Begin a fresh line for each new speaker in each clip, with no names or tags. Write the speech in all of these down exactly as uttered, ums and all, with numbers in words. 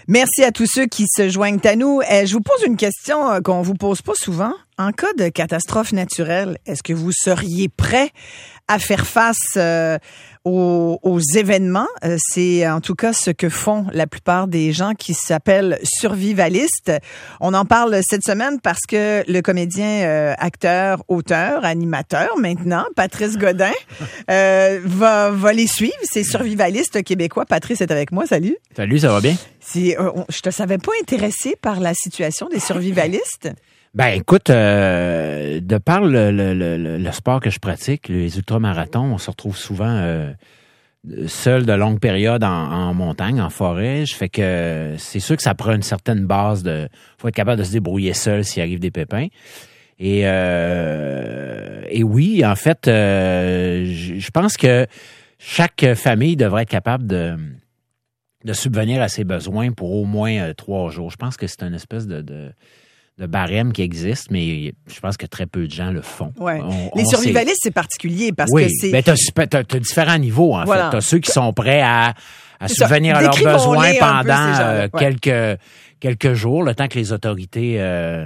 Merci à tous ceux qui se joignent à nous. Eh, je vous pose une question euh, qu'on vous pose pas souvent. En cas de catastrophe naturelle, est-ce que vous seriez prêt à faire face euh, aux, aux événements? Euh, c'est en tout cas ce que font la plupart des gens qui s'appellent survivalistes. On en parle cette semaine parce que le comédien, euh, acteur, auteur, animateur maintenant, Patrice Godin, euh, va, va les suivre. C'est survivaliste québécois. Patrice est avec moi. Salut.
Salut, ça va bien?
C'est, euh, on, je te savais pas intéressé par la situation des survivalistes.
Ben écoute, euh, de par le, le, le, le sport que je pratique, les ultramarathons, on se retrouve souvent euh, seul de longues périodes en, en montagne, en forêt. Je fais que c'est sûr que ça prend une certaine base de. Faut être capable de se débrouiller seul s'il arrive des pépins. Et euh, et oui, en fait, euh, je pense que chaque famille devrait être capable de de subvenir à ses besoins pour au moins euh, trois jours. Je pense que c'est une espèce de, de de barème qui existe, mais je pense que très peu de gens le font.
Ouais.
On,
les
on
survivalistes, c'est particulier parce
oui,
que c'est...
ben t'as, t'as, t'as différents niveaux, en
voilà.
fait. T'as ceux qui sont prêts à, à
c'est
subvenir
ça.
à leurs besoins pendant
peu,
euh,
ouais.
quelques, quelques jours, le temps que les autorités euh,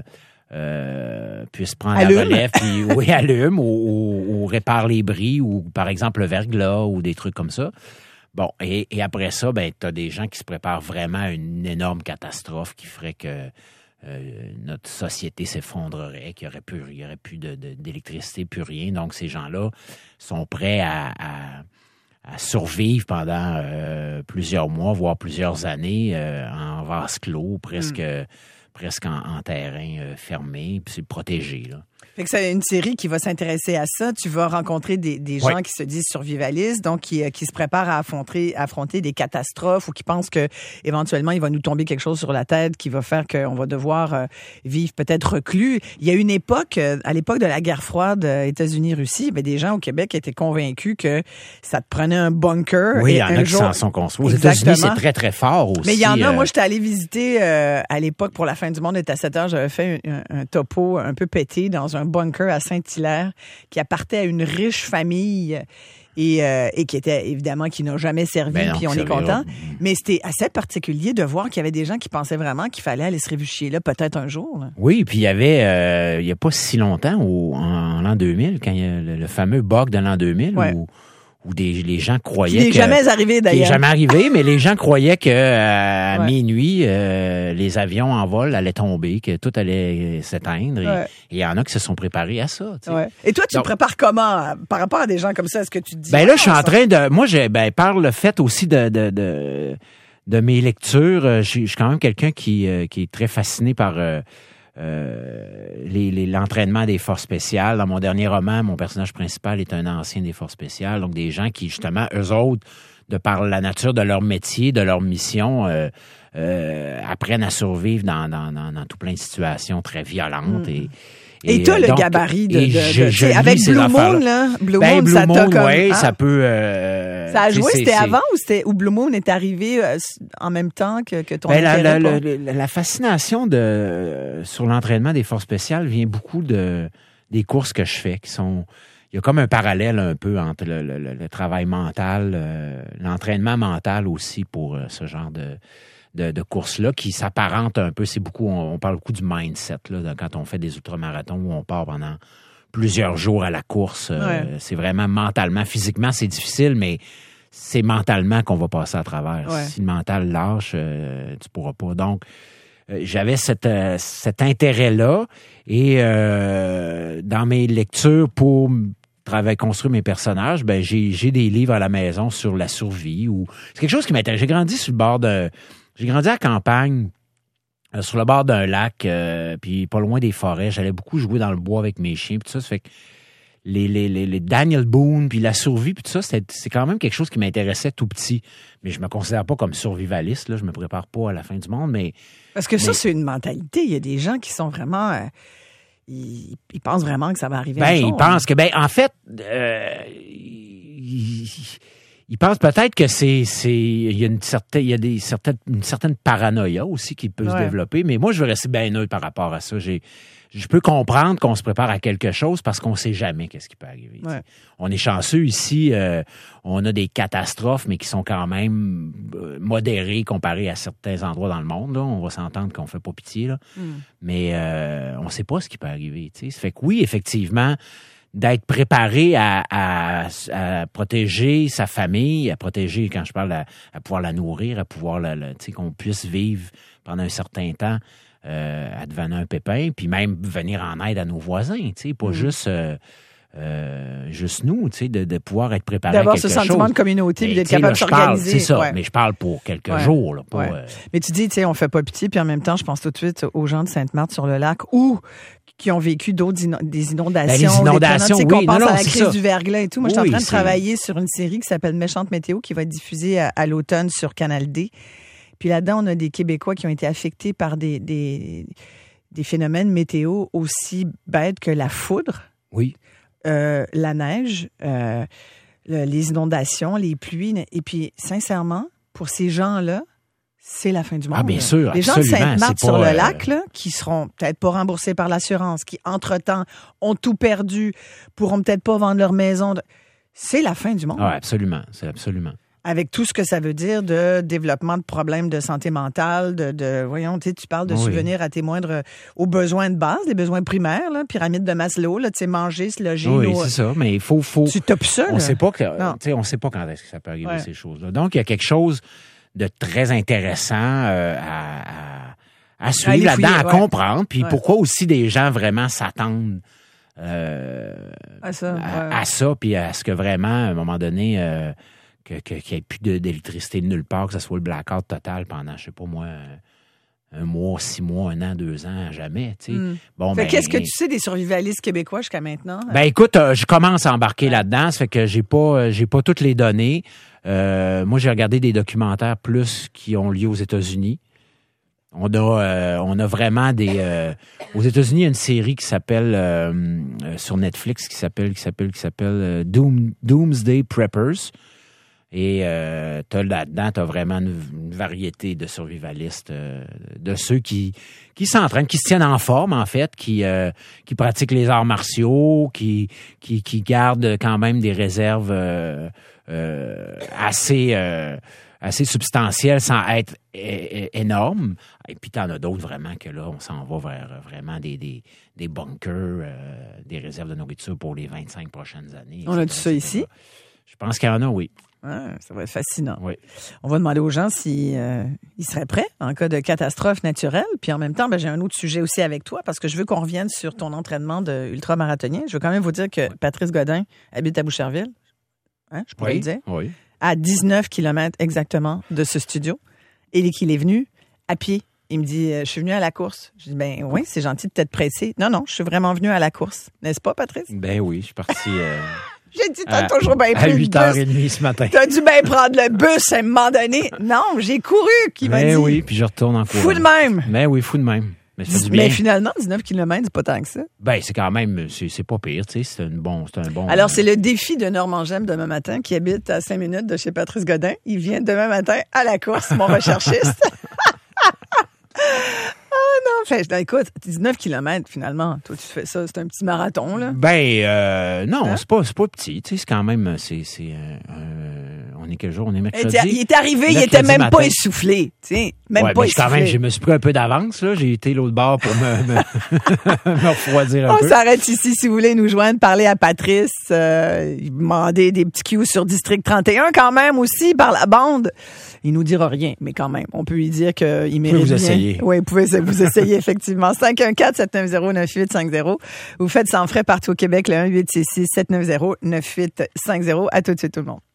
euh, puissent prendre
allume.
la relève, puis oui, allument ou, ou, ou réparent les bris, ou par exemple le verglas, ou des trucs comme ça. Bon, et, et après ça, ben t'as des gens qui se préparent vraiment à une énorme catastrophe qui ferait que Euh, notre société s'effondrerait, qu'il n'y aurait plus, il y aurait plus de, de, d'électricité, plus rien. Donc, ces gens-là sont prêts à, à, à survivre pendant euh, plusieurs mois, voire plusieurs années euh, en vase clos, presque, mm. presque en, en terrain euh, fermé, puis c'est protégé, là.
Fait que c'est une série qui va s'intéresser à ça. Tu vas rencontrer des, des gens
oui.
qui se disent survivalistes, donc qui, qui se préparent à affronter, à affronter des catastrophes ou qui pensent que éventuellement il va nous tomber quelque chose sur la tête qui va faire qu'on va devoir euh, vivre peut-être reclus. Il y a une époque, euh, à l'époque de la guerre froide, euh, États-Unis-Russie, il y avait des gens au Québec qui étaient convaincus que ça te prenait un bunker.
Oui, il
y
en a qui
jour...
s'en sont construits. Aux États-Unis, c'est très, très fort aussi.
Mais il y en a,
euh...
moi, j'étais allée visiter euh, à l'époque pour la fin du monde, était à sept heures, j'avais fait un, un, un topo un peu pété dans un bunker à Saint-Hilaire qui appartenait à une riche famille et, euh, et qui était évidemment qui n'a jamais servi, ben puis on est content. Mais c'était assez particulier de voir qu'il y avait des gens qui pensaient vraiment qu'il fallait aller se réfugier là peut-être un jour. Là.
Oui, puis il y avait euh, il y a pas si longtemps au, en, en l'an deux mille quand il y a le, le fameux bug de l'an deux mille ouais. où où des, les gens croyaient
qui n'est
que...
jamais arrivé, d'ailleurs.
Qui n'est jamais arrivé, mais les gens croyaient que à
ouais.
minuit, euh, les avions en vol allaient tomber, que tout allait s'éteindre. Et
ouais.
il y en a qui se sont préparés à ça.
Ouais. Et toi, tu Donc, te prépares comment par rapport à des gens comme ça? Est-ce que tu te dis...
Ben là, je suis en train de... Moi, j'ai, ben, par le fait aussi de... de, de, de mes lectures, je suis quand même quelqu'un qui, qui est très fasciné par... Euh, Euh, les, les, l'entraînement des forces spéciales. Dans mon dernier roman, mon personnage principal est un ancien des forces spéciales, donc des gens qui, justement, eux autres, de par la nature de leur métier, de leur mission, euh, euh, apprennent à survivre dans, dans, dans, dans tout plein de situations très violentes. Mmh. Et,
Et, et toi, le
donc,
gabarit de... de,
je,
de
je
avec Blue Moon, là, Blue
ben,
Moon,
Blue
ça
Moon,
t'a comme...
oui,
hein?
ça peut... Euh,
ça a joué,
c'est,
c'était
c'est,
avant ou c'était où Blue Moon est arrivé euh, en même temps que, que ton
ben, la, la,
pour...
la, la fascination de euh, sur l'entraînement des forces spéciales vient beaucoup de des courses que je fais, qui sont... Il y a comme un parallèle un peu entre le, le, le travail mental, euh, l'entraînement mental aussi pour euh, ce genre de... de, de courses-là qui s'apparentent un peu. C'est beaucoup, on, on parle beaucoup du mindset là, quand on fait des ultramarathons où on part pendant plusieurs jours à la course. Ouais. Euh, c'est vraiment mentalement, physiquement, c'est difficile, mais c'est mentalement qu'on va passer à travers. Ouais. Si le mental lâche, euh, tu pourras pas. Donc, euh, j'avais cette, euh, cet intérêt-là et euh, dans mes lectures pour travailler, construire mes personnages, ben j'ai, j'ai des livres à la maison sur la survie. Ou c'est quelque chose qui m'intéresse. J'ai grandi sur le bord de... J'ai grandi à la campagne, euh, sur le bord d'un lac, euh, puis pas loin des forêts. J'allais beaucoup jouer dans le bois avec mes chiens, puis tout ça. Ça fait que les, les, les, les Daniel Boone, puis la survie, puis tout ça, c'est, c'est quand même quelque chose qui m'intéressait tout petit. Mais je me considère pas comme survivaliste, là. Je me prépare pas à la fin du monde, mais...
Parce que
mais...
ça, c'est une mentalité. Il y a des gens qui sont vraiment... Euh, ils, ils pensent vraiment que ça va arriver
ben,
un jour.
Ben, ils pensent que... Ben, en fait... Euh, ils, ils pensent peut-être que c'est, c'est, il y a une certaine, il y a des certaines, une certaine paranoïa aussi qui peut ouais. se développer. Mais moi, je veux rester bien neutre par rapport à ça. J'ai, je peux comprendre qu'on se prépare à quelque chose parce qu'on sait jamais qu'est-ce qui peut arriver. Ouais. On est chanceux ici, euh, on a des catastrophes, mais qui sont quand même modérées comparées à certains endroits dans le monde. Là. On va s'entendre qu'on fait pas pitié, là. Mm. Mais euh, on sait pas ce qui peut arriver. Tu sais. Ça fait que oui, effectivement, d'être préparé à, à, à protéger sa famille, à protéger, quand je parle, à, à pouvoir la nourrir, à pouvoir, la, la, tu sais, qu'on puisse vivre pendant un certain temps euh, advenant un pépin, puis même venir en aide à nos voisins, tu sais, pas mmh. juste... Euh, Euh, juste nous, tu sais, de, de pouvoir être préparé à quelque chose.
D'avoir ce sentiment de communauté, d'être capable de s'organiser.
C'est ça,
ouais.
mais je parle pour quelques ouais. jours. Là, pour,
ouais.
euh...
Mais tu dis, tu sais, on fait pas pitié, puis en même temps, je pense tout de suite aux gens de Sainte-Marthe-sur-le-Lac ou qui ont vécu d'autres ino- des inondations. Ben,
les inondations,
des
oui.
qu'on pense
non, non,
à la crise
ça.
du verglas et tout. Moi,
oui,
je suis en train de
c'est...
travailler sur une série qui s'appelle Méchante Météo qui va être diffusée à, à l'automne sur Canal D. Puis là-dedans, on a des Québécois qui ont été affectés par des, des, des phénomènes météo aussi bêtes que la foudre.
Oui.
Euh, la neige, euh, le, les inondations, les pluies. Et puis, sincèrement, pour ces gens-là, c'est la fin du monde.
Ah, bien sûr,
les
absolument.
gens de Sainte-Marthe-sur-le-Lac,
euh...
là, qui seront peut-être pas remboursés par l'assurance, qui, entre-temps, ont tout perdu, pourront peut-être pas vendre leur maison. C'est la fin du monde.
Ah, absolument. C'est absolument.
Avec tout ce que ça veut dire de développement de problèmes de santé mentale, de, de voyons, tu sais, tu parles de oui. subvenir à tes moindres, aux besoins de base, les besoins primaires, là, pyramide de Maslow, là, tu sais, manger, se loger.
Oui,
nos...
c'est ça, mais il faut, faut.
Tu topes ça,
on
là.
sait pas que, tu sais, on sait pas quand est-ce que ça peut arriver, ouais. ces choses-là. Donc, il y a quelque chose de très intéressant euh, à, à, à suivre à là-dedans, fouiller, à ouais. comprendre, puis ouais. pourquoi aussi des gens vraiment s'attendent euh,
à ça, ouais.
à, à ça, puis à ce que vraiment, à un moment donné, euh, Que, que, qu'il n'y ait plus de, d'électricité de nulle part, que ce soit le blackout total pendant, je sais pas moi, un, un mois, six mois, un an, deux ans, jamais, tu sais. Mm. Bon,
fait
ben,
qu'est-ce que tu sais des survivalistes québécois jusqu'à maintenant?
Ben écoute, euh, je commence à embarquer ouais. là-dedans, ça fait que j'ai pas, euh, j'ai pas toutes les données. Euh, moi, j'ai regardé des documentaires plus qui ont lieu aux États-Unis. On a, euh, on a vraiment des. Euh, aux États-Unis, il y a une série qui s'appelle euh, euh, sur Netflix qui s'appelle, qui s'appelle, qui s'appelle euh, Doom, Doomsday Preppers. Et euh, t'as là-dedans, t'as vraiment une, une variété de survivalistes, euh, de ceux qui qui s'entraînent, qui se tiennent en forme en fait, qui euh, qui pratiquent les arts martiaux, qui qui qui gardent quand même des réserves euh, euh, assez euh, assez substantielles sans être é- é- énormes. Et puis t'en as d'autres vraiment que là, on s'en va vers vraiment des des des bunkers, euh, des réserves de nourriture pour les vingt-cinq prochaines années.
On a tout ça ici.
Je pense qu'il y en a, oui.
Ah, ça va être fascinant.
Oui.
On va demander aux gens s'ils si, euh, seraient prêts en cas de catastrophe naturelle. Puis en même temps, ben, j'ai un autre sujet aussi avec toi parce que je veux qu'on revienne sur ton entraînement de ultramarathonien. Je veux quand même vous dire que oui. Patrice Godin habite à Boucherville. Hein, je pourrais
oui.
le dire.
Oui.
À dix-neuf kilomètres exactement de ce studio. Et qu'il est venu à pied. Il me dit, je suis venu à la course. Je dis, ben oui, c'est gentil de t'être pressé. Non, non, je suis vraiment venu à la course. N'est-ce pas, Patrice?
Ben oui, je suis parti... Euh...
J'ai dit, t'as à, toujours bien pris
à huit heures trente ce matin.
T'as dû bien prendre le bus à un moment donné. Non, j'ai couru, qui m'a
ben
dit.
oui, puis je retourne en courant.
Fou de même.
Ben oui, fou de même. Mais, ça fait du bien.
Mais finalement, dix-neuf kilomètres, c'est pas tant que ça.
Ben, c'est quand même, c'est, c'est pas pire, tu sais, c'est un bon, c'est un bon.
Alors, c'est le défi de Normand Gem demain matin, qui habite à cinq minutes de chez Patrice Godin. Il vient demain matin à la course, mon recherchiste. Ah non, fait, écoute, dix-neuf kilomètres finalement. Toi, tu fais ça, c'est un petit marathon, là.
Ben, euh, non, hein? c'est pas, c'est pas petit. Tu sais, c'est quand même, c'est, c'est, euh, on est quel jour? On est mercredi.
Il est arrivé, il était même matin. Pas essoufflé, tu sais, même
ouais,
pas
ben,
essoufflé.
Quand même, je me suis pris un peu d'avance, là. J'ai été l'autre bord pour me, me, me refroidir un
on
peu.
On s'arrête ici si vous voulez nous joindre, parler à Patrice, euh, demander des petits cues sur District trente et un quand même aussi par la bande. Il nous dira rien, mais quand même, on peut lui dire qu'il mérite bien. Vous
pouvez vous essayer.
Oui, vous pouvez vous essayer, effectivement. cinq un quatre, sept neuf zéro, neuf huit cinq zéro. Vous faites sans frais partout au Québec, le un huit six six, sept neuf zéro, neuf huit cinq zéro. À tout de suite, tout le monde.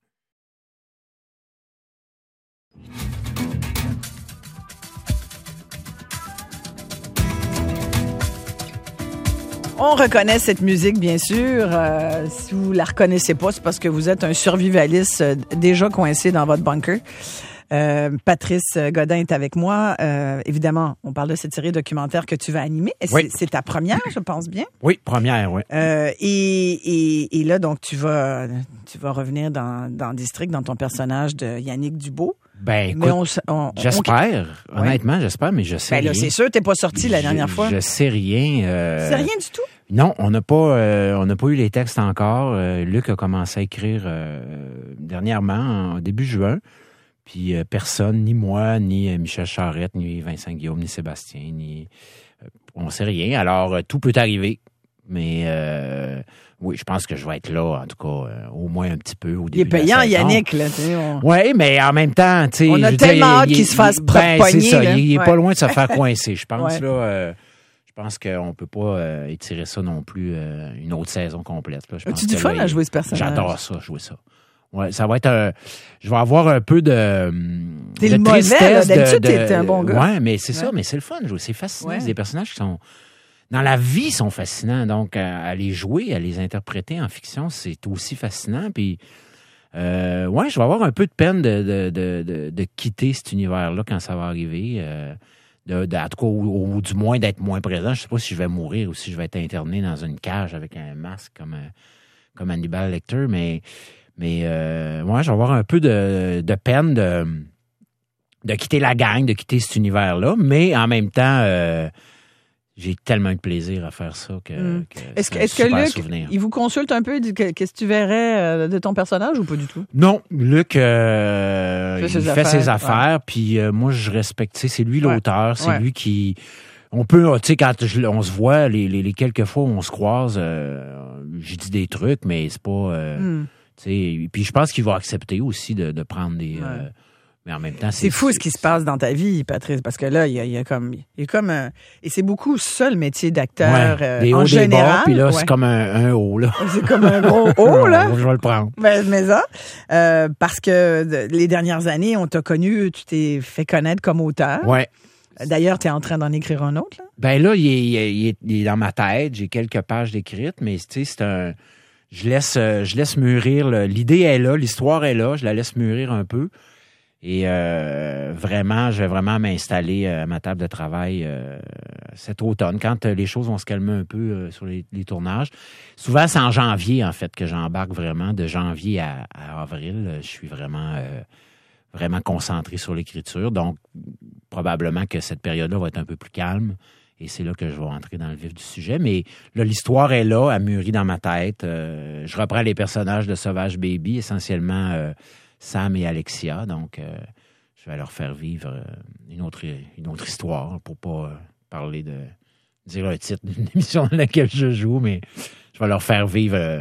On reconnaît cette musique, bien sûr. Euh, si vous la reconnaissez pas, c'est parce que vous êtes un survivaliste euh, déjà coincé dans votre bunker. Euh, Patrice Godin est avec moi. Euh, évidemment, on parle de cette série documentaire que tu vas animer.
Oui.
C'est, c'est ta première, je pense bien.
Oui, première, oui.
Euh, et, et, et là, donc, tu vas, tu vas revenir dans, dans le district, dans ton personnage de Yannick Dubeau.
Ben, écoute,
mais on, on,
j'espère.
On...
Honnêtement, ouais. j'espère, mais je sais
ben
rien.
là, c'est sûr, t'es pas sorti la dernière
je,
fois.
Je sais rien. Euh...
C'est rien du tout?
Non, on n'a pas, euh, on n'a pas eu les textes encore. Euh, Luc a commencé à écrire euh, dernièrement, en début juin. Puis euh, personne, ni moi, ni euh, Michel Charette, ni Vincent Guillaume, ni Sébastien, ni euh, on sait rien. Alors euh, tout peut arriver, mais euh, oui, je pense que je vais être là, en tout cas, euh, au moins un petit peu au début.
Il est payant,
de la saison.
Yannick, là. Tu sais, on...
Oui, mais en même temps, tu sais,
on a
je
tellement hâte
dire,
qu'il se fasse
ben,
pogner.
C'est ça,
là.
il, il est
ouais.
pas loin de se faire coincer. Je pense
ouais.
là. Euh, Je pense qu'on peut pas euh, étirer ça non plus euh, une autre saison complète. Là. Je pense
As-tu du
que
fun
là,
à jouer ce personnage?
J'adore ça, jouer ça. Ouais, ça va être un... Je vais avoir un peu de...
T'es
de
le mauvais, là. D'habitude,
de, de,
t'es un bon gars.
Ouais, mais c'est
ouais.
ça, mais c'est le fun. Jouer. C'est fascinant.
Ouais.
C'est des personnages qui sont... Dans la vie, ils sont fascinants. Donc, à, à les jouer, à les interpréter en fiction, c'est aussi fascinant. Puis, euh, ouais, je vais avoir un peu de peine de, de, de, de, de quitter cet univers-là quand ça va arriver. Euh, De, de, en tout cas, ou, ou du moins d'être moins présent. Je sais pas si je vais mourir ou si je vais être interné dans une cage avec un masque comme, comme Hannibal Lecter, mais, mais euh, ouais, je vais avoir un peu de, de peine de, de quitter la gang, de quitter cet univers-là, mais en même temps, euh, j'ai tellement eu de plaisir à faire ça que,
mm.
que
est-ce
c'est
que,
un
est-ce que
super
Luc,
souvenir.
il vous consulte un peu, il dit que, qu'est-ce que tu verrais de ton personnage ou pas du tout?
Non, Luc, euh, il fait
affaires,
ses affaires,
ouais.
puis euh, moi, je respecte, tu sais, c'est lui l'auteur, ouais. c'est
ouais.
lui qui... On peut, tu sais, quand je, on se voit, les, les, les quelques fois où on se croise, euh, j'ai dit des trucs, mais c'est pas... Euh, mm. Tu sais, puis je pense qu'il va accepter aussi de, de prendre des... Ouais. Euh, mais en même temps, c'est...
C'est fou ce qui se passe dans ta vie, Patrice, parce que là, il y a, il y a comme... Il y a comme un... Et c'est beaucoup ça, le métier d'acteur,
ouais,
euh,
des
en
hauts,
général.
Des bas, puis là,
ouais.
c'est comme un, un haut, là.
C'est comme un gros haut, là.
Je vais le prendre.
Ben, mais ça, euh, parce que de, les dernières années, on t'a connu, tu t'es fait connaître comme auteur.
Ouais.
D'ailleurs, tu es en train d'en écrire un autre, là?
Ben là, il est, il est, il est dans ma tête. J'ai quelques pages d'écrites, mais tu sais, c'est un... Je laisse, je laisse mûrir. Là. L'idée est là, l'histoire est là. Je la laisse mûrir un peu. Et euh, vraiment, je vais vraiment m'installer à ma table de travail euh, cet automne, quand euh, les choses vont se calmer un peu euh, sur les, les tournages. Souvent, c'est en janvier, en fait, que j'embarque vraiment. De janvier à, à avril, je suis vraiment... Euh, vraiment concentré sur l'écriture. Donc, probablement que cette période-là va être un peu plus calme et c'est là que je vais entrer dans le vif du sujet. Mais là, l'histoire est là, elle mûrit dans ma tête. Euh, je reprends les personnages de Sauvage Baby, essentiellement euh, Sam et Alexia. Donc, euh, je vais leur faire vivre euh, une autre, une autre histoire pour pas euh, parler de... dire un titre d'une émission dans laquelle je joue, mais je vais leur faire vivre... Euh,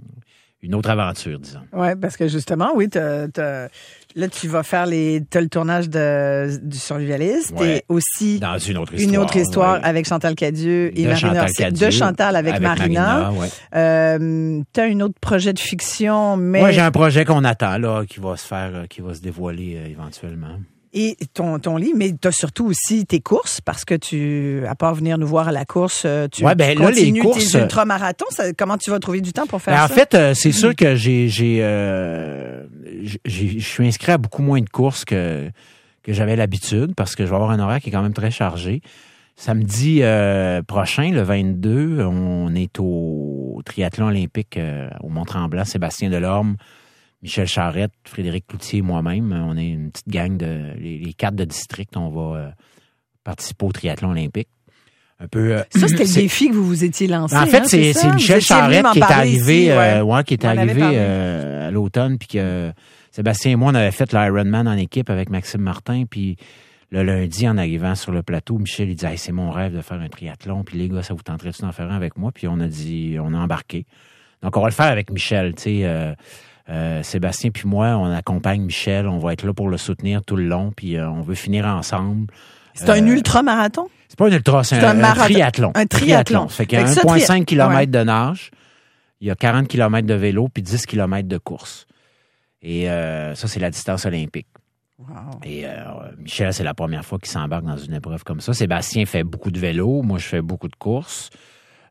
une autre aventure, disons.
Oui, parce que justement, oui, t'as, t'as, là, tu vas faire les, t'as le tournage de, du Survivaliste ouais. et aussi
dans une autre histoire,
une autre histoire
ouais.
avec Chantal Cadieux et
de
Marina
Chantal Cadieux,
de Chantal avec, avec Marina.
Marina ouais.
euh, t'as un autre projet de fiction, mais...
Moi, j'ai un projet qu'on attend, là, qui va se faire, qui va se dévoiler euh, éventuellement.
Et ton, ton livre, mais tu as surtout aussi tes courses, parce que tu, à part venir nous voir à la course, tu,
ouais, ben,
tu continues
là, les courses,
tes ultramarathons. Ça, comment tu vas trouver du temps pour faire
ben,
ça?
En fait, euh, c'est mmh. sûr que j'ai, j'ai, euh, j'ai, je suis inscrit à beaucoup moins de courses que, que j'avais l'habitude, parce que je vais avoir un horaire qui est quand même très chargé. Samedi euh, prochain, le vingt-deux, on est au triathlon olympique euh, au Mont-Tremblant, Sébastien Delorme, Michel Charette, Frédéric Cloutier et moi-même. On est une petite gang de les, les quatre de district. On va euh, participer au triathlon olympique. Un peu. Euh,
ça, c'était le défi que vous vous étiez lancé.
En fait,
hein,
c'est,
c'est,
c'est Michel Charette qui est arrivé,
ici, ouais.
euh, ouais, qui est arrivé euh, à l'automne, puis que euh, Sébastien et moi, on avait fait l'Ironman en équipe avec Maxime Martin, puis le lundi, en arrivant sur le plateau, Michel, il dit hey, « c'est mon rêve de faire un triathlon, puis les gars, ça vous tenterait-tu d'en faire un avec moi? » Puis on a dit, on a embarqué. Donc, on va le faire avec Michel, tu sais. Euh, Euh, Sébastien puis moi, on accompagne Michel, on va être là pour le soutenir tout le long, puis euh, on veut finir ensemble.
C'est euh, un ultra-marathon?
C'est pas un ultra, c'est, c'est un, un, un triathlon.
Un triathlon.
Ça fait qu'il y a un virgule cinq kilomètres ouais. de nage, il y a quarante kilomètres de vélo, puis dix kilomètres de course. Et euh, ça, c'est la distance olympique.
Wow.
Et euh, Michel, c'est la première fois qu'il s'embarque dans une épreuve comme ça. Sébastien fait beaucoup de vélo, moi je fais beaucoup de courses.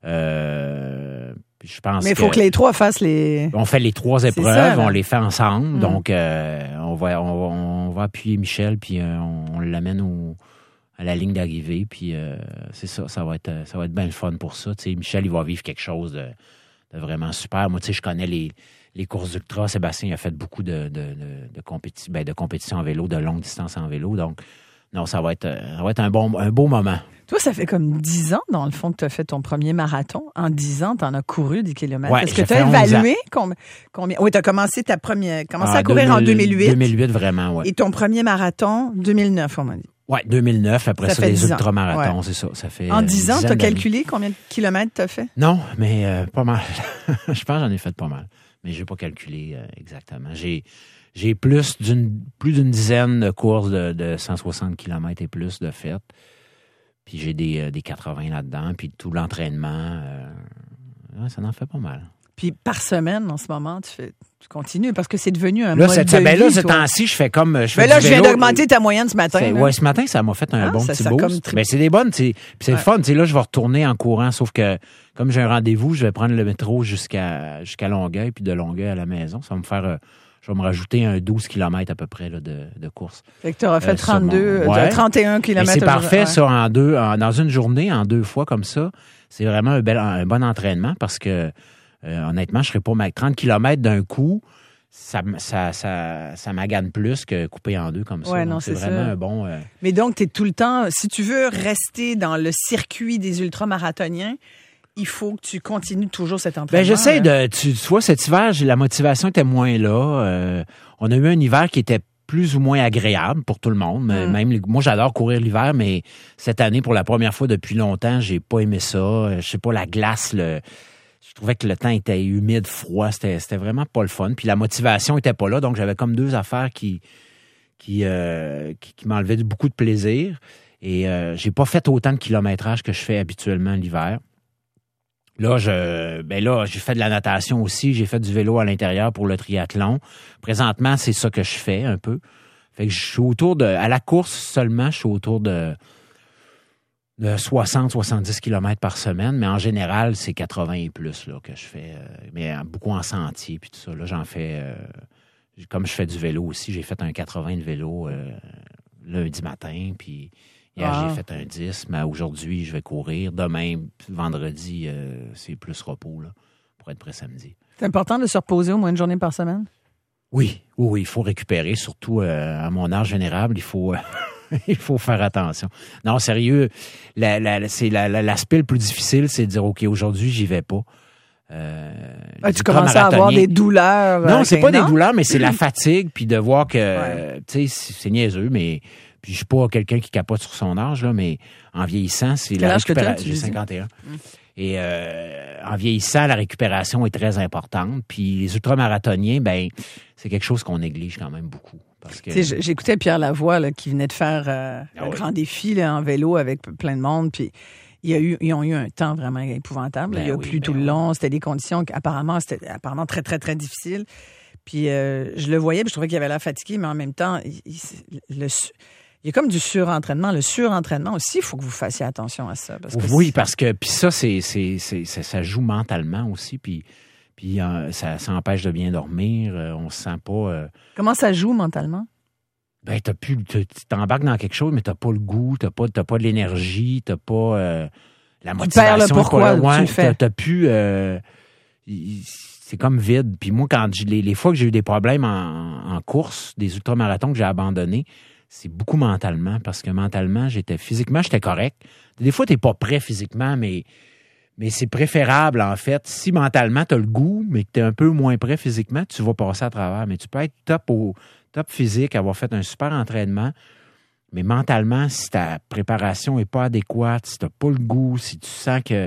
Euh, je pense
Mais il faut que... que les trois fassent les...
On fait les trois épreuves, ça, on les fait ensemble. Mm. Donc, euh, on, va, on, on va appuyer Michel, puis euh, on, on l'amène au, à la ligne d'arrivée. Puis euh, c'est ça, ça va être, ça va être bien le fun pour ça. Tu sais, Michel, il va vivre quelque chose de, de vraiment super. Moi, tu sais, je connais les, les courses ultra. Sébastien, il a fait beaucoup de, de, de, de, compéti- ben, de compétitions en vélo, de longue distance en vélo. Donc, non, ça va être, ça va être un, bon, un beau moment.
Toi, ça fait comme dix ans, dans le fond, que tu as fait ton premier marathon. En dix ans, tu en as couru dix kilomètres.
Ouais,
Est-ce que tu as évalué combien, combien... Oui, tu as commencé ta première, commencé ah, à courir deux mille, en deux mille huit.
deux mille huit, vraiment, oui.
Et ton premier marathon, deux mille neuf, on m'a dit.
Oui, deux mille neuf, après ça, ça les ultramarathons,
ouais.
c'est ça. ça fait,
en dix ans, tu as calculé combien de kilomètres tu as fait?
Non, mais euh, pas mal. Je pense que j'en ai fait pas mal. Mais je n'ai pas calculé euh, exactement. J'ai, j'ai plus d'une, plus d'une dizaine de courses de, de cent soixante kilomètres et plus de faites. Puis j'ai des, euh, des quatre-vingts là-dedans, puis tout l'entraînement, euh, ouais, ça en fait pas mal.
Puis par semaine, en ce moment, tu fais, tu continues, parce que c'est devenu un
là,
mode
cette,
de
ben
vie,
là, ce
toi.
temps-ci, je fais comme... Je fais
mais là,
du
je viens
vélo.
d'augmenter ta moyenne ce matin.
Oui, ce matin, ça m'a fait un
ah,
bon
ça,
petit
ça
boost.
Tri...
Ben, c'est des bonnes, puis c'est ouais. le fun. T'sais, là, je vais retourner en courant, sauf que comme j'ai un rendez-vous, je vais prendre le métro jusqu'à, jusqu'à Longueuil, puis de Longueuil à la maison. Ça va me faire... Euh, je vais me rajouter un douze kilomètres à peu près là, de, de course.
Fait que tu auras fait euh, trente-deux, mon... ouais. trente et un kilomètres.
Et c'est parfait, ouais. ça, en deux, en, dans une journée, en deux fois comme ça. C'est vraiment un, bel, un bon entraînement parce que, euh, honnêtement, je ne serais pas ma trente kilomètres d'un coup. Ça, ça, ça, ça magane plus que couper en deux comme ça.
Ouais,
donc,
non,
c'est,
c'est
vraiment
ça.
un bon... Euh...
Mais donc, tu es tout le temps... Si tu veux rester dans le circuit des ultramarathoniens, il faut que tu continues toujours cet entraînement.
Ben, j'essaie de... Tu, tu vois, cet hiver, j'ai, la motivation était moins là. Euh, on a eu un hiver qui était plus ou moins agréable pour tout le monde. Mm. Même moi, j'adore courir l'hiver, mais cette année, pour la première fois depuis longtemps, j'ai pas aimé ça. Je sais pas, la glace, le... Je trouvais que le temps était humide, froid. C'était, c'était vraiment pas le fun. Puis la motivation était pas là. Donc, j'avais comme deux affaires qui, qui, euh, qui, qui m'enlevaient beaucoup de plaisir. Et euh, j'ai pas fait autant de kilométrage que je fais habituellement l'hiver. Là, je, ben là, j'ai fait de la natation aussi. J'ai fait du vélo à l'intérieur pour le triathlon. Présentement, c'est ça que je fais un peu. Fait que je suis autour de, à la course seulement, je suis autour de, de soixante à soixante-dix kilomètres par semaine. Mais en général, c'est quatre-vingts et plus, là, que je fais. Euh, mais beaucoup en sentier puis tout ça. Là, j'en fais, euh, comme je fais du vélo aussi, j'ai fait un quatre-vingts de vélo, euh, lundi matin. Puis, hier, wow. j'ai fait un dix, mais aujourd'hui, je vais courir. Demain, vendredi, euh, c'est plus repos, là, pour être prêt samedi.
C'est important de se reposer au moins une journée par semaine?
Oui, oui, oui, il faut récupérer, surtout euh, à mon âge vénérable, il faut, euh, il faut faire attention. Non, sérieux, la, la, c'est la, la, l'aspect le plus difficile, c'est de dire, OK, aujourd'hui, j'y vais pas. Euh,
ah, tu commences à avoir des douleurs.
Non,
euh,
c'est pas des douleurs, mais c'est la fatigue, puis de voir que, ouais. tu sais, c'est niaiseux, mais... Puis je suis pas quelqu'un qui capote sur son âge, là, mais en vieillissant, c'est
Quel
la
récupération.
J'ai cinquante et un. Hum. Et euh, en vieillissant, la récupération est très importante. Puis les ultramarathoniens, ben c'est quelque chose qu'on néglige quand même beaucoup. Parce que...
J'écoutais Pierre Lavoie là, qui venait de faire euh, ah, un oui. grand défi là, en vélo avec plein de monde. Puis il y a eu, ils ont eu un temps vraiment épouvantable. Ben il y a
oui,
plu
ben
tout
oui.
le long. C'était des conditions qui apparemment, c'était apparemment très, très, très difficiles. Puis euh, je le voyais, puis je trouvais qu'il avait l'air fatigué, mais en même temps, il, il, le, il y a comme du surentraînement. Le surentraînement aussi, il faut que vous fassiez attention à ça. Parce que
oui,
c'est...
parce que puis ça, c'est, c'est, c'est, c'est, ça joue mentalement aussi, puis, puis euh, ça, ça empêche de bien dormir. Euh, on se sent pas... Euh...
Comment ça joue mentalement?
Ben, t'as plus, tu t'embarques dans quelque chose, mais t'as pas le goût, t'as pas, t'as pas de l'énergie, t'as pas euh, la motivation.
Tu perds le pourquoi
ouais,
tu le fais.
T'as, t'as plus... Euh, c'est comme vide. Puis moi, quand les, les fois que j'ai eu des problèmes en, en course, des ultramarathons que j'ai abandonnés, c'est beaucoup mentalement, parce que mentalement, j'étais physiquement, j'étais correct. Des fois, t'es pas prêt physiquement, mais, mais c'est préférable, en fait. Si mentalement, t'as le goût, mais que t'es un peu moins prêt physiquement, tu vas passer à travers. Mais tu peux être top au top physique, avoir fait un super entraînement, mais mentalement, si ta préparation est pas adéquate, si t'as pas le goût, si tu sens que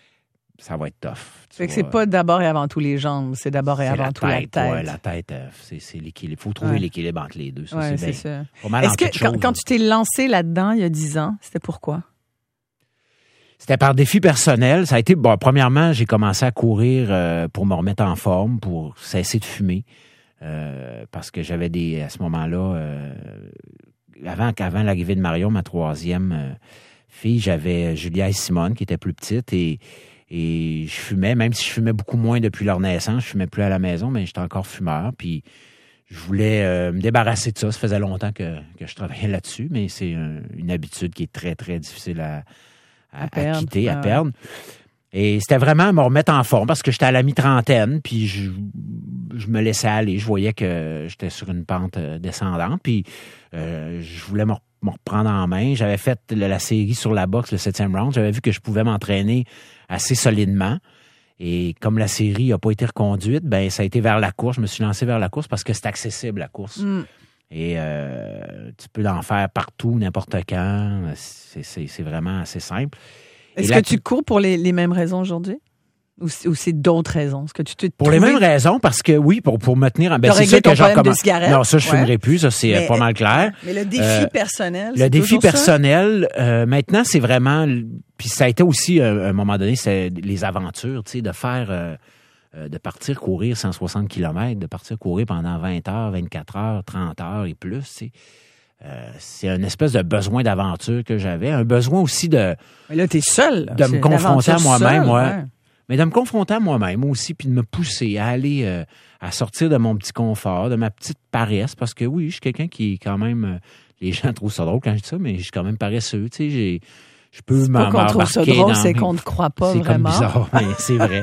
ça va être tough.
Fait que c'est pas d'abord et avant tout les jambes, c'est d'abord et
c'est
avant
la
tout la
tête.
tête.
Ouais, la tête, c'est, c'est l'équilibre. Il faut trouver ouais. l'équilibre entre les deux. Ça,
ouais,
c'est,
c'est
bien,
ça.
Pas mal
Est-ce que quand,
chose,
quand tu t'es lancé là-dedans il y a dix ans, c'était pourquoi?
C'était par défi personnel. Ça a été, bon, premièrement, j'ai commencé à courir euh, pour me remettre en forme, pour cesser de fumer. Euh, parce que j'avais des, à ce moment-là, euh, avant, avant l'arrivée de Marion, ma troisième euh, fille, j'avais Julia et Simone qui étaient plus petites et Et je fumais, même si je fumais beaucoup moins depuis leur naissance, je fumais plus à la maison, mais j'étais encore fumeur. Puis je voulais euh, me débarrasser de ça. Ça faisait longtemps que, que je travaillais là-dessus, mais c'est un, une habitude qui est très, très difficile à, à, à, perdre, à quitter, ah, à perdre. Et c'était vraiment me remettre en forme parce que j'étais à la mi-trentaine, puis je, je me laissais aller. Je voyais que j'étais sur une pente descendante, puis euh, je voulais me, me reprendre en main. J'avais fait la, la série sur la boxe, le septième round. J'avais vu que je pouvais m'entraîner assez solidement. Et comme la série n'a pas été reconduite, ben ça a été vers la course. Je me suis lancé vers la course parce que c'est accessible, la course. Mm. Et euh, tu peux en faire partout, n'importe quand. C'est, c'est, c'est vraiment assez simple.
Est-ce que tu cours pour les, les mêmes raisons aujourd'hui? Ou c'est, ou c'est d'autres raisons? Est-ce que tu te
pour
trouvé...
les mêmes raisons, parce que oui, pour, pour me tenir... Ben, c'est ça que j'en commence. Non, ça, je ne ouais. fumerai plus. Ça, c'est mais, pas mal clair.
Mais le défi euh, personnel,
c'est Le défi personnel, euh, maintenant, c'est vraiment... Puis ça a été aussi, à un moment donné, c'est les aventures, tu sais, de faire... Euh, de partir courir cent soixante kilomètres, de partir courir pendant vingt heures, vingt-quatre heures, trente heures et plus, tu sais. Euh, c'est une espèce de besoin d'aventure que j'avais. Un besoin aussi de...
Mais là, t'es seul.
De me confronter à moi-même,
seul,
ouais.
ouais.
Mais de me confronter à moi-même aussi, puis de me pousser à aller, euh, à sortir de mon petit confort, de ma petite paresse, parce que oui, je suis quelqu'un qui est quand même... Euh, les gens trouvent ça drôle quand je dis ça, mais je suis quand même paresseux, tu sais, j'ai... Je peux
c'est
m'en,
pas qu'on trouve ça drôle, c'est qu'on ne croit pas
c'est
vraiment.
C'est comme bizarre, mais c'est vrai.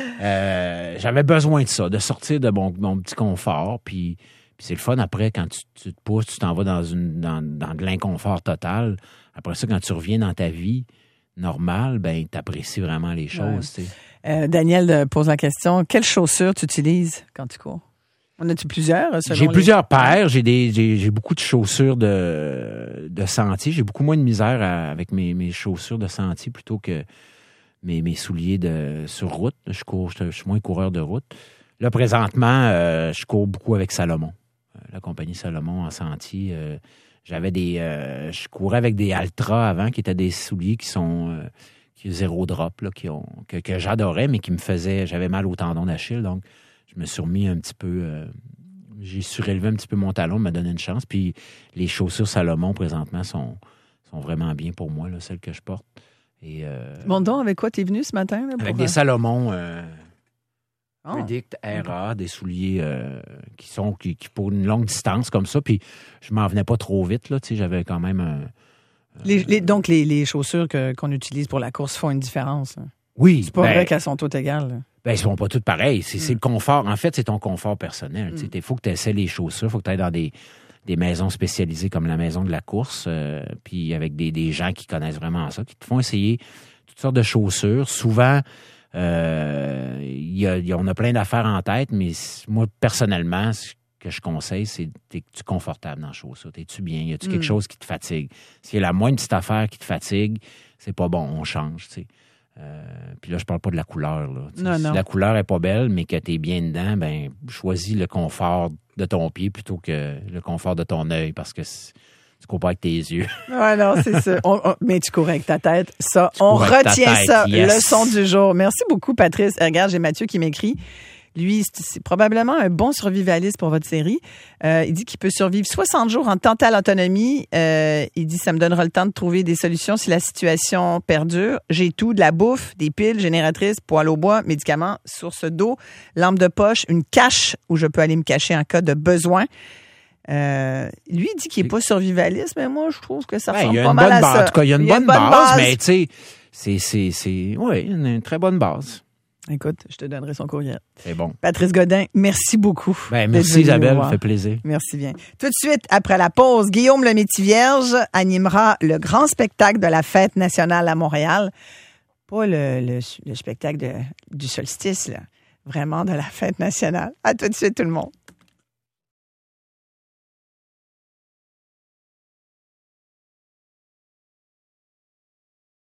euh, j'avais besoin de ça, de sortir de mon, mon petit confort, puis... Puis c'est le fun après, quand tu, tu te pousses, tu t'en vas dans, une, dans, dans de l'inconfort total. Après ça, quand tu reviens dans ta vie normale, ben tu apprécies vraiment les choses. Ouais.
Euh, Daniel pose la question, quelles chaussures tu utilises quand tu cours? En as-tu plusieurs? Selon
j'ai
les...
plusieurs paires. J'ai, des, j'ai, j'ai beaucoup de chaussures de, de sentier. J'ai beaucoup moins de misère à, avec mes, mes chaussures de sentier plutôt que mes, mes souliers de, sur route. Je, cours, je, je suis moins coureur de route. Là, présentement, euh, je cours beaucoup avec Salomon. La compagnie Salomon en sentier. Euh, j'avais des, euh, je courais avec des Altra avant, qui étaient des souliers qui sont euh, qui zéro drop, là, qui ont que, que j'adorais, mais qui me faisaient, j'avais mal au tendon d'Achille, donc je me suis remis un petit peu, euh, j'ai surélevé un petit peu mon talon, me donné une chance. Puis les chaussures Salomon présentement sont sont vraiment bien pour moi, là, celles que je porte. Et euh,
bon donc, avec quoi t'es venu ce matin là, pour
avec
faire...
des Salomon. Euh,
Oh.
Predict R A, des souliers euh, qui sont qui, qui pour une longue distance comme ça, puis je m'en venais pas trop vite là, tu sais, j'avais quand même un,
les, les, donc les, les chaussures que, qu'on utilise pour la course font une différence. Hein.
Oui,
c'est pas
ben,
vrai qu'elles sont toutes égales. Là.
Ben elles sont pas toutes pareilles, c'est, mm. c'est le confort. En fait, c'est ton confort personnel. Il mm. faut que tu essaies les chaussures, il faut que tu ailles dans des des maisons spécialisées comme la maison de la course, euh, puis avec des, des gens qui connaissent vraiment ça, qui te font essayer toutes sortes de chaussures. Souvent Euh, y a, y a, on a plein d'affaires en tête, mais moi, personnellement, ce que je conseille, c'est t'es-tu confortable dans la chaussure? T'es-tu bien? Y a-tu mm. quelque chose qui te fatigue? S'il y a la moindre petite affaire qui te fatigue, c'est pas bon, on change, tu sais. Euh, puis là, je parle pas de la couleur, là.
Non,
si
non.
la couleur est pas belle, mais que t'es bien dedans, ben choisis le confort de ton pied plutôt que le confort de ton œil, parce que tu cours pas avec tes yeux.
Ouais, non, c'est ça. On, on, mais tu cours avec ta tête. Ça, tu on retient tête, ça. Yes. Leçon du jour. Merci beaucoup, Patrice. Regarde, j'ai Mathieu qui m'écrit. Lui, c'est, c'est probablement un bon survivaliste pour votre série. Euh, il dit qu'il peut survivre soixante jours en totale autonomie. Euh, il dit, ça me donnera le temps de trouver des solutions si la situation perdure. J'ai tout, de la bouffe, des piles, génératrices, poêle au bois, médicaments, source d'eau, lampe de poche, une cache où je peux aller me cacher en cas de besoin. Euh, lui, il dit qu'il n'est pas survivaliste, mais moi, je trouve que ça ressemble
ouais,
pas mal à
base,
ça.
En tout cas, il y a une, il y a bonne, une bonne base, base, mais tu sais, c'est, c'est, c'est, oui, une, une très bonne base.
Écoute, je te donnerai son courriel.
C'est bon.
Patrice Godin, merci beaucoup.
Ben, merci Isabelle, ça fait plaisir.
Merci bien. Tout de suite, après la pause, Guillaume le Métis-Vierge animera le grand spectacle de la Fête nationale à Montréal. Pas le, le, le spectacle de, du solstice, là. Vraiment de la Fête nationale. À tout de suite, tout le monde.